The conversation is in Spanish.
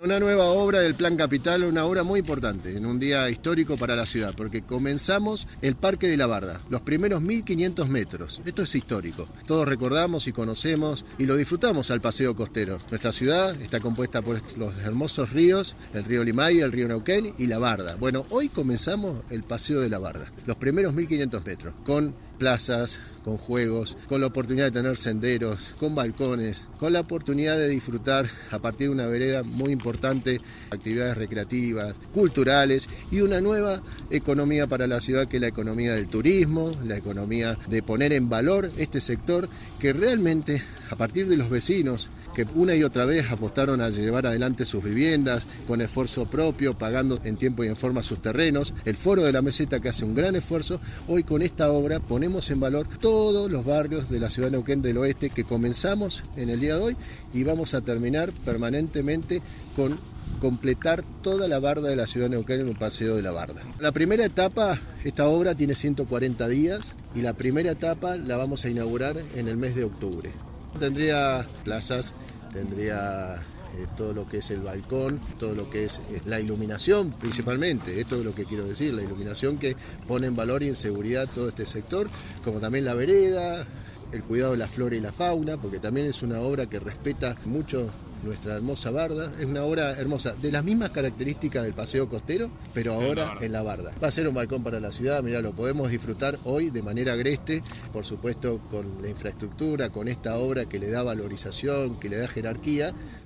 Una nueva obra del Plan Capital, una obra muy importante, en un día histórico para la ciudad, porque comenzamos el Parque de la Barda, los primeros 1500 metros. Esto es histórico. Todos recordamos y conocemos y lo disfrutamos al paseo costero. Nuestra ciudad está compuesta por los hermosos ríos, el río Limay, el río Neuquén y la Barda. Bueno, hoy comenzamos el paseo de la Barda, los primeros 1500 metros, con plazas, con juegos, con la oportunidad de tener senderos, con balcones, con la oportunidad de disfrutar a partir de una vereda muy importante, actividades recreativas, culturales y una nueva economía para la ciudad, que es la economía del turismo, la economía de poner en valor este sector que realmente, a partir de los vecinos que una y otra vez apostaron a llevar adelante sus viviendas con esfuerzo propio, pagando en tiempo y en forma sus terrenos, el Foro de la Meseta, que hace un gran esfuerzo, hoy con esta obra ponemos en valor todos los barrios de la ciudad de Neuquén del Oeste que comenzamos en el día de hoy y vamos a terminar permanentemente con completar toda la barda de la ciudad de Neuquén en un paseo de la barda. La primera etapa, esta obra tiene 140 días y la primera etapa la vamos a inaugurar en el mes de octubre. Tendría plazas, tendría todo lo que es el balcón, todo lo que es la iluminación principalmente, esto es lo que quiero decir, la iluminación que pone en valor y en seguridad todo este sector, como también la vereda, el cuidado de la flora y la fauna, porque también es una obra que respeta mucho nuestra hermosa barda. Es una obra hermosa, de las mismas características del paseo costero, pero ahora en la barda. Va a ser un balcón para la ciudad, mirá, lo podemos disfrutar hoy de manera agreste, por supuesto con la infraestructura, con esta obra que le da valorización, que le da jerarquía,